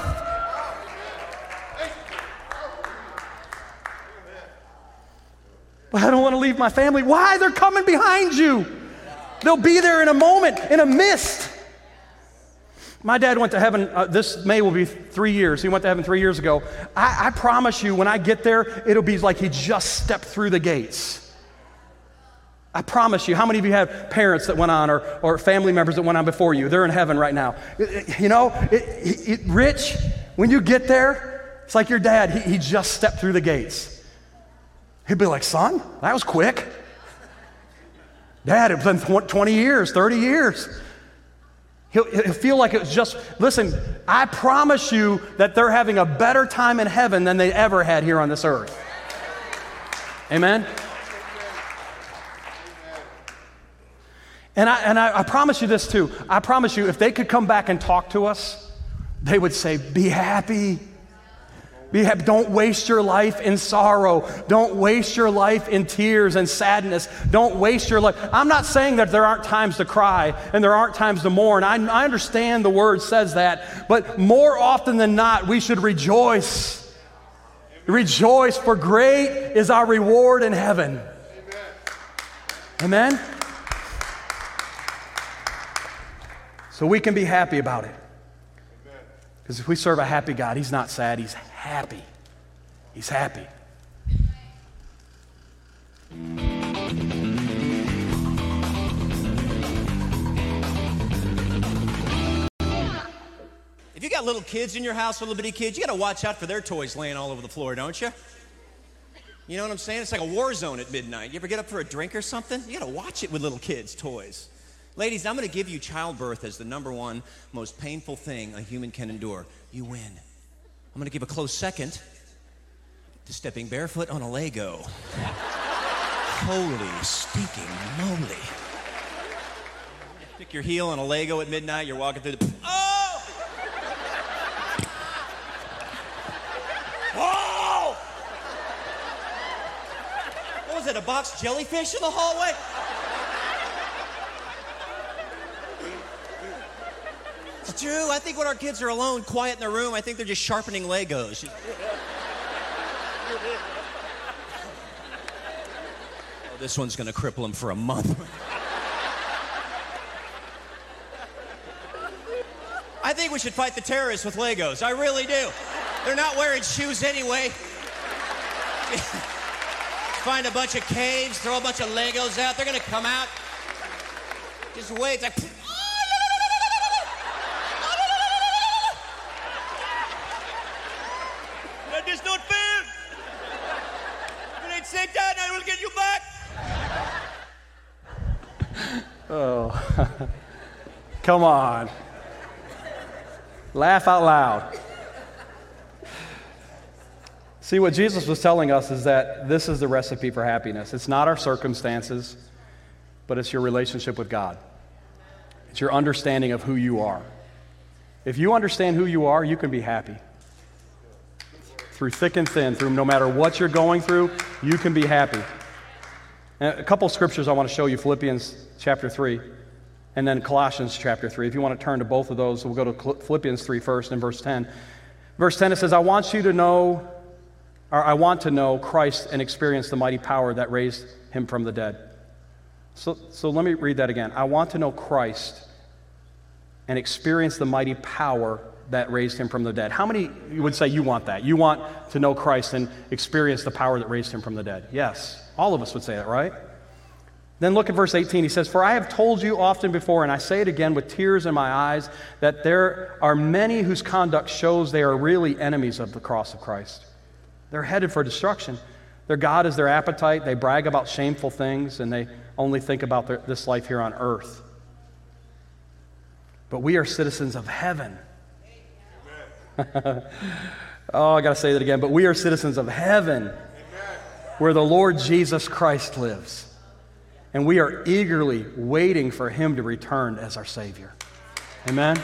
But I don't want to leave my family. Why? They're coming behind you. They'll be there in a moment, in a mist. My dad went to heaven, uh, this May will be three years. He went to heaven three years ago. I, I promise you, when I get there, it'll be like he just stepped through the gates. I promise you. How many of you have parents that went on, or, or family members that went on before you? They're in heaven right now. It, it, you know, it, it, it, Rich, when you get there, it's like your dad. He, he just stepped through the gates. He'd be like, son, that was quick. Dad, it's been twenty years, thirty years. He'll, he'll feel like it was just, listen, I promise you that they're having a better time in heaven than they ever had here on this earth. Amen? And I, and I, I promise you this too. I promise you, if they could come back and talk to us, they would say, be happy. Be happy. Don't waste your life in sorrow. Don't waste your life in tears and sadness. Don't waste your life. I'm not saying that there aren't times to cry and there aren't times to mourn. I, I understand the word says that. But more often than not, we should rejoice. Rejoice, for great is our reward in heaven. Amen? So we can be happy about it. Because if we serve a happy God, He's not sad, He's happy. He's happy. If you got little kids in your house, little bitty kids, you got to watch out for their toys laying all over the floor, don't you? You know what I'm saying? It's like a war zone at midnight. You ever get up for a drink or something? You got to watch it with little kids' toys. Ladies, I'm going to give you childbirth as the number one most painful thing a human can endure. You win. I'm going to give a close second to stepping barefoot on a Lego. Holy stinking moly. Stick your heel on a Lego at midnight, you're walking through the... Oh! Oh! What was it, a box jellyfish in the hallway? It's true. I think when our kids are alone, quiet in their room, I think they're just sharpening Legos. Oh, this one's going to cripple them for a month. I think we should fight the terrorists with Legos. I really do. They're not wearing shoes anyway. Find a bunch of caves, throw a bunch of Legos out. They're going to come out. Just wait. It's like... That is not fair. When I say that, I will get you back. Oh, come on. Laugh out loud. See, what Jesus was telling us is that this is the recipe for happiness. It's not our circumstances, but it's your relationship with God. It's your understanding of who you are. If you understand who you are, you can be happy. Through thick and thin, through no matter what you're going through, you can be happy. And a couple of scriptures I want to show you, Philippians chapter three, and then Colossians chapter three. If you want to turn to both of those, we'll go to Philippians three first and verse ten. Verse ten, it says, I want you to know, or I want to know Christ and experience the mighty power that raised him from the dead. So, so let me read that again. I want to know Christ and experience the mighty power that raised him from the dead. How many would say you want that? You want to know Christ and experience the power that raised him from the dead? Yes. All of us would say that, right? Then look at verse eighteen. He says, for I have told you often before, and I say it again with tears in my eyes, that there are many whose conduct shows they are really enemies of the cross of Christ. They're headed for destruction. Their God is their appetite. They brag about shameful things, and they only think about their, this life here on earth. But we are citizens of heaven. Oh, I got to say that again. But we are citizens of heaven, Amen. Where the Lord Jesus Christ lives. And we are eagerly waiting for him to return as our Savior. Amen?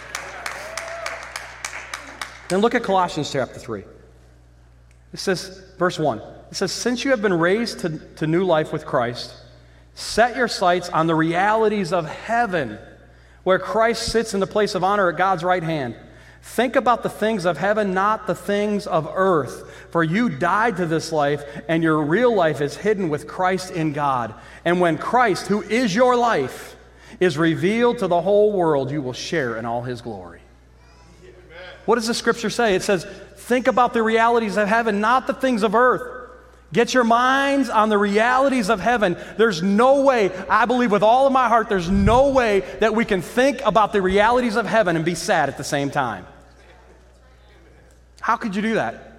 Then look at Colossians chapter three. It says, verse one, it says, since you have been raised to, to new life with Christ, set your sights on the realities of heaven, where Christ sits in the place of honor at God's right hand. Think about the things of heaven, not the things of earth. For you died to this life, and your real life is hidden with Christ in God. And when Christ, who is your life, is revealed to the whole world, you will share in all his glory. Amen. What does the scripture say? It says, think about the realities of heaven, not the things of earth. Get your minds on the realities of heaven. There's no way, I believe with all of my heart, there's no way that we can think about the realities of heaven and be sad at the same time. How could you do that?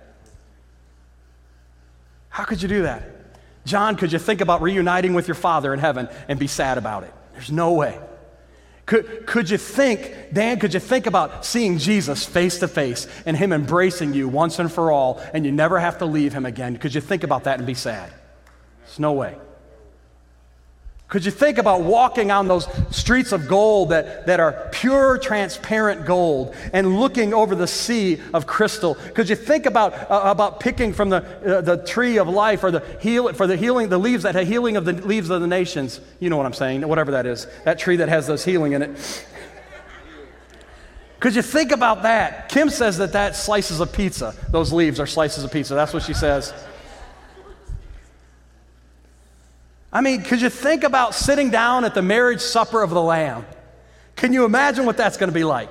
How could you do that? John, could you think about reuniting with your father in heaven and be sad about it? There's no way. Could, could you think, Dan, could you think about seeing Jesus face to face and him embracing you once and for all and you never have to leave him again? Could you think about that and be sad? There's no way. Could you think about walking on those streets of gold that, that are pure, transparent gold and looking over the sea of crystal? Could you think about, uh, about picking from the, uh, the tree of life or the heal, for the healing, the leaves that have healing of the leaves of the nations? You know what I'm saying, whatever that is, that tree that has those healing in it. Could you think about that? Kim says that that's slices of pizza. Those leaves are slices of pizza. That's what she says. I mean, could you think about sitting down at the marriage supper of the Lamb? Can you imagine what that's going to be like?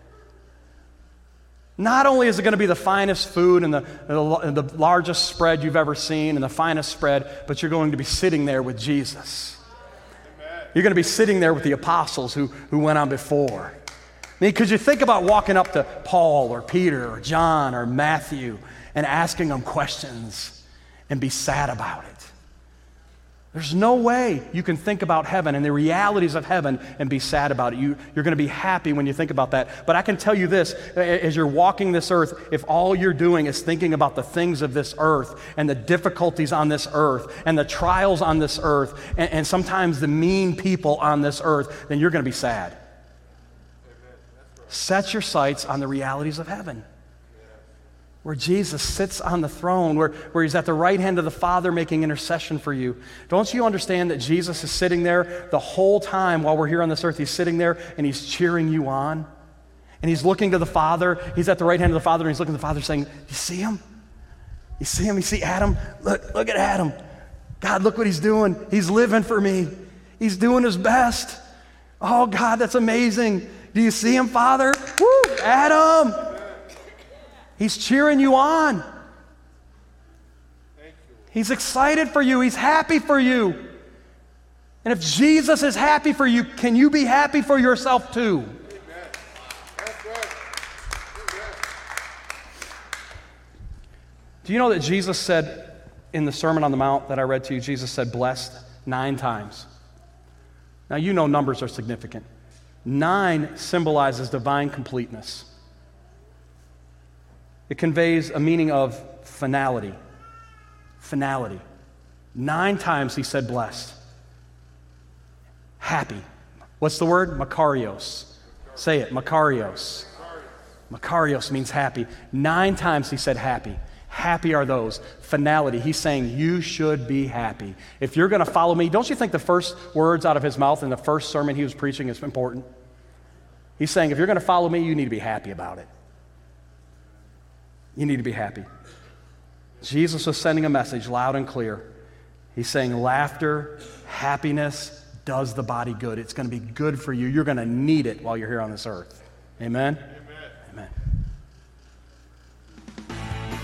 Not only is it going to be the finest food and the, the, the largest spread you've ever seen and the finest spread, but you're going to be sitting there with Jesus. Amen. You're going to be sitting there with the apostles who, who went on before. I mean, could you think about walking up to Paul or Peter or John or Matthew and asking them questions and be sad about it? There's no way you can think about heaven and the realities of heaven and be sad about it. You, you're going to be happy when you think about that. But I can tell you this, as you're walking this earth, if all you're doing is thinking about the things of this earth and the difficulties on this earth and the trials on this earth and, and sometimes the mean people on this earth, then you're going to be sad. Amen. Set your sights on the realities of heaven, where Jesus sits on the throne, where, where he's at the right hand of the Father making intercession for you. Don't you understand that Jesus is sitting there the whole time while we're here on this earth? He's sitting there and he's cheering you on. And he's looking to the Father. He's at the right hand of the Father and he's looking to the Father saying, you see him? You see him? You see Adam? Look, look at Adam. God, look what he's doing. He's living for me. He's doing his best. Oh, God, that's amazing. Do you see him, Father? Woo, Adam. He's cheering you on. He's excited for you. He's happy for you. And if Jesus is happy for you, can you be happy for yourself too? Amen. That's right. Amen. Do you know that Jesus said in the Sermon on the Mount that I read to you, Jesus said blessed nine times? Now you know numbers are significant. Nine symbolizes divine completeness. It conveys a meaning of finality. Finality. Nine times he said blessed. Happy. What's the word? Makarios. Say it, Makarios. Makarios means happy. Nine times he said happy. Happy are those. Finality. He's saying you should be happy. If you're going to follow me, don't you think the first words out of his mouth in the first sermon he was preaching is important? He's saying if you're going to follow me, you need to be happy about it. You need to be happy. Jesus was sending a message loud and clear. He's saying laughter, happiness does the body good. It's going to be good for you. You're going to need it while you're here on this earth. Amen? Amen. Amen.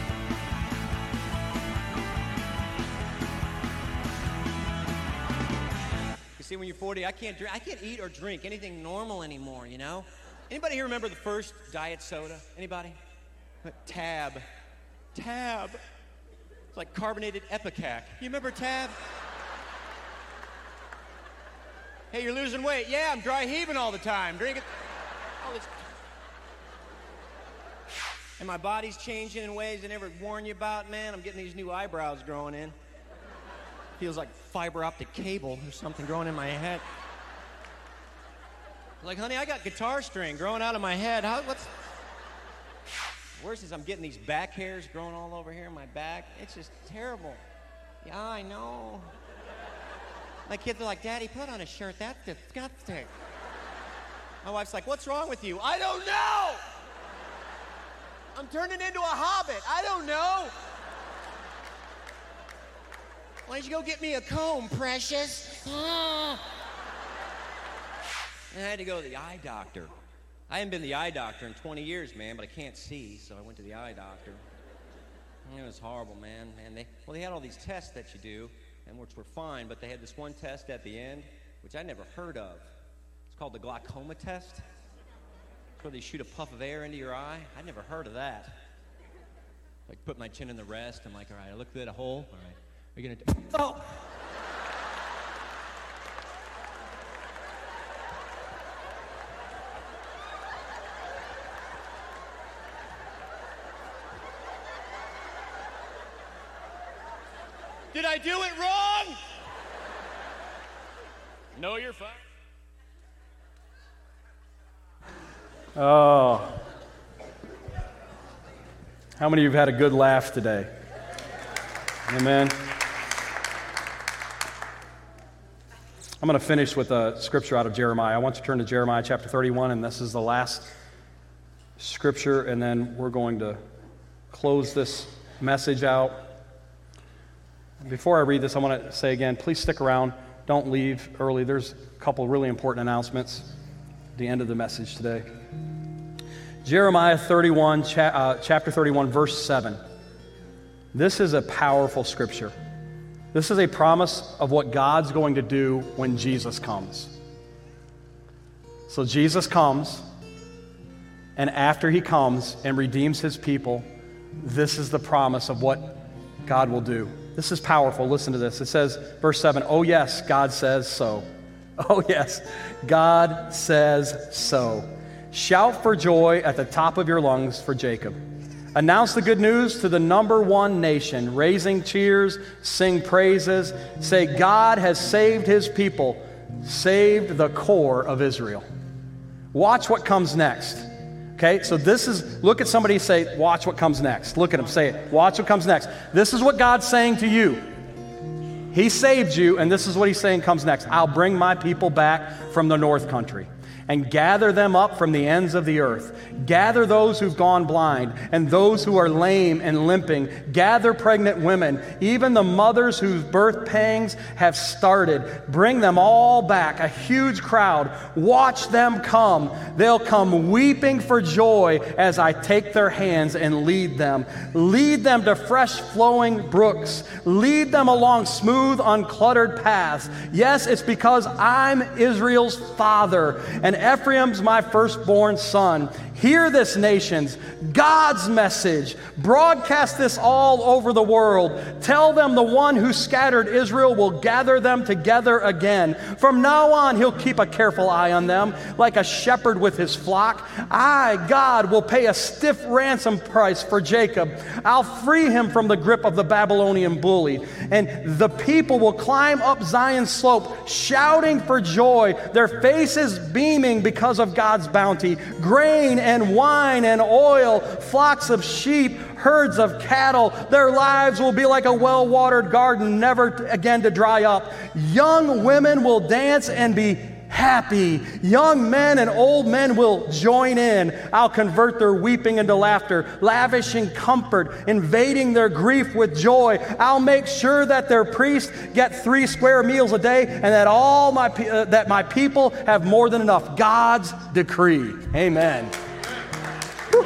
You see, when you're forty, I can't drink, I can't eat or drink anything normal anymore, you know? Anybody here remember the first diet soda? Anybody? Tab. Tab. It's like carbonated Epicac. You remember Tab? Hey, you're losing weight. Yeah, I'm dry heaving all the time. Drinking all this. And my body's changing in ways I never warned you about, man. I'm getting these new eyebrows growing in. Feels like fiber optic cable or something growing in my head. Like, honey, I got guitar string growing out of my head. How, what's... Worse is I'm getting these back hairs growing all over here in my back. It's just terrible. Yeah, I know. My kids are like, Daddy, put on a shirt. That's disgusting. My wife's like, what's wrong with you? I don't know. I'm turning into a hobbit. I don't know. Why don't you go get me a comb, precious? And I had to go to the eye doctor. I haven't been to the eye doctor in twenty years, man, but I can't see, so I went to the eye doctor. It was horrible, man. And they, well, they had all these tests that you do, and which were fine, but they had this one test at the end, which I never heard of. It's called the glaucoma test. It's where they shoot a puff of air into your eye. I'd never heard of that. Like, put my chin in the rest. I'm like, all right, I looked at a hole. All right, are you gonna? Do- oh. Did I do it wrong? No, you're fine. Oh. How many of you have had a good laugh today? Amen. I'm going to finish with a scripture out of Jeremiah. I want you to turn to Jeremiah chapter thirty-one, and this is the last scripture, and then we're going to close this message out. Before I read this, I want to say again, please stick around. Don't leave early. There's a couple really important announcements at the end of the message today. Jeremiah thirty-one, cha- uh, chapter thirty-one, verse seven. This is a powerful scripture. This is a promise of what God's going to do when Jesus comes. So Jesus comes, and after he comes and redeems his people, this is the promise of what God will do. This is powerful. Listen to this. It says, verse seven, oh yes, God says so. Oh yes, God says so. Shout for joy at the top of your lungs for Jacob. Announce the good news to the number one nation. Raising cheers, sing praises. Say, God has saved his people, saved the core of Israel. Watch what comes next. Okay, so this is, look at somebody and say, watch what comes next. Look at him, say it. Watch what comes next. This is what God's saying to you. He saved you, and this is what he's saying comes next. I'll bring my people back from the north country and gather them up from the ends of the earth. Gather those who've gone blind and those who are lame and limping. Gather pregnant women, even the mothers whose birth pangs have started. Bring them all back, a huge crowd. Watch them come. They'll come weeping for joy as I take their hands and lead them. Lead them to fresh flowing brooks. Lead them along smooth, uncluttered paths. Yes, it's because I'm Israel's father, and Ephraim's my firstborn son. Hear this, nations, God's message. Broadcast this all over the world. Tell them the one who scattered Israel will gather them together again. From now on, he'll keep a careful eye on them, like a shepherd with his flock. I, God, will pay a stiff ransom price for Jacob. I'll free him from the grip of the Babylonian bully. And the people will climb up Zion's slope, shouting for joy, their faces beaming because of God's bounty. Grain and and wine and oil, flocks of sheep, herds of cattle. Their lives will be like a well-watered garden, never again to dry up. Young women will dance and be happy. Young men and old men will join in. I'll convert their weeping into laughter, lavishing comfort, invading their grief with joy. I'll make sure that their priests get three square meals a day and that all my uh, that my people have more than enough. God's decree. Amen. Whew.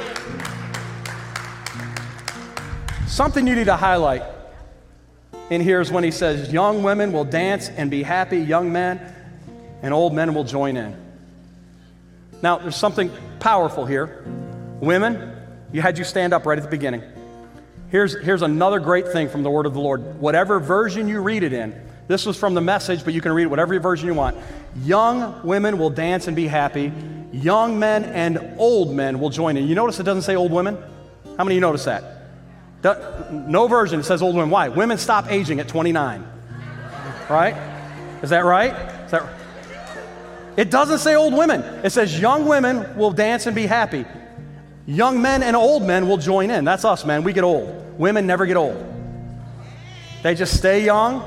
Something you need to highlight in here is when he says, young women will dance and be happy, young men and old men will join in. Now, there's something powerful here. Women, you had you stand up right at the beginning. Here's, here's another great thing from the word of the Lord. Whatever version you read it in, this was from the Message, but you can read it whatever version you want. Young women will dance and be happy. Young men and old men will join in. You notice it doesn't say old women? How many of you notice that? No version says old women. Why? Women stop aging at twenty-nine. Right? Is that right? Is that right? It doesn't say old women. It says young women will dance and be happy. Young men and old men will join in. That's us, man. We get old. Women never get old. They just stay young.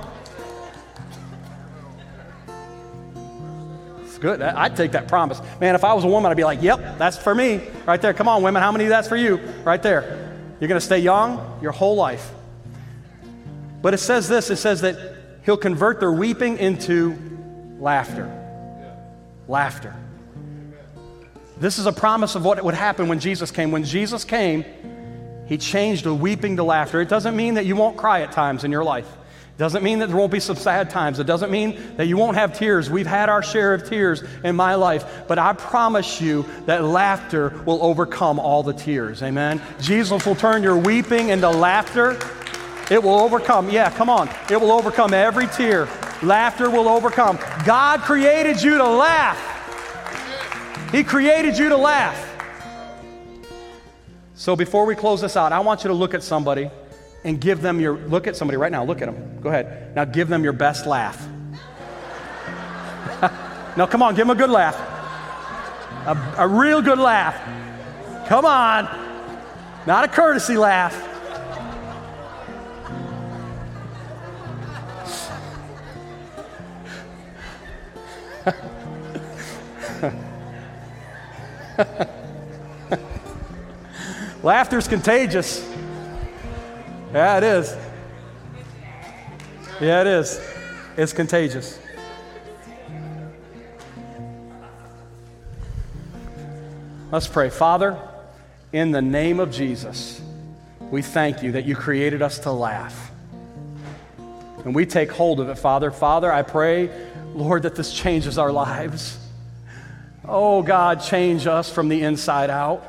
It's good. I'd take that promise. Man, if I was a woman, I'd be like, yep, that's for me. Right there. Come on, women. How many of that's for you? Right there. You're going to stay young your whole life. But it says this. It says that he'll convert their weeping into laughter. Laughter. This is a promise of what would happen when Jesus came. When Jesus came, he changed the weeping to laughter. It doesn't mean that you won't cry at times in your life. It doesn't mean that there won't be some sad times. It doesn't mean that you won't have tears. We've had our share of tears in my life, but I promise you that laughter will overcome all the tears. Amen. Jesus will turn your weeping into laughter. It will overcome. Yeah, come on. It will overcome every tear. Laughter will overcome. God created you to laugh. He created you to laugh. So before we close this out, I want you to look at somebody and give them your, look at somebody right now, look at them. Go ahead. Now give them your best laugh. No, come on, give them a good laugh. A, a real good laugh. Come on. Not a courtesy laugh. Laughter's contagious. Yeah, it is. Yeah, it is. It's contagious. Let's pray. Father, in the name of Jesus, we thank you that you created us to laugh. And we take hold of it, Father. Father, I pray, Lord, that this changes our lives. Oh, God, change us from the inside out.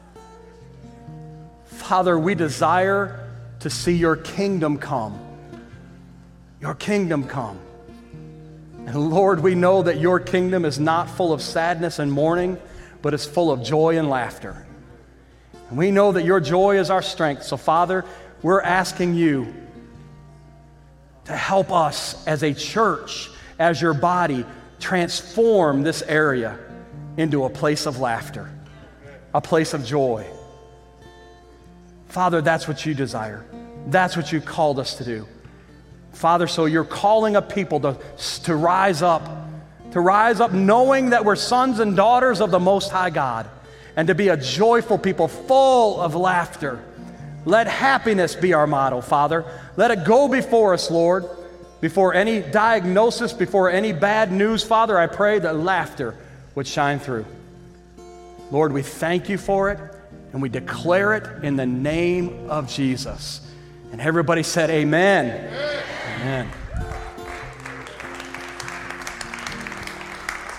Father, we desire to see your kingdom come. Your kingdom come. And Lord, we know that your kingdom is not full of sadness and mourning, but is full of joy and laughter. And we know that your joy is our strength. So, Father, we're asking you to help us as a church, as your body, transform this area into a place of laughter, a place of joy. Father, that's what you desire. That's what you called us to do. Father, so you're calling a people to, to rise up, to rise up knowing that we're sons and daughters of the Most High God, and to be a joyful people full of laughter. Let happiness be our motto, Father. Let it go before us, Lord. Before any diagnosis, before any bad news, Father, I pray that laughter would shine through. Lord, we thank you for it, and we declare it in the name of Jesus. And everybody said amen. Amen. Amen.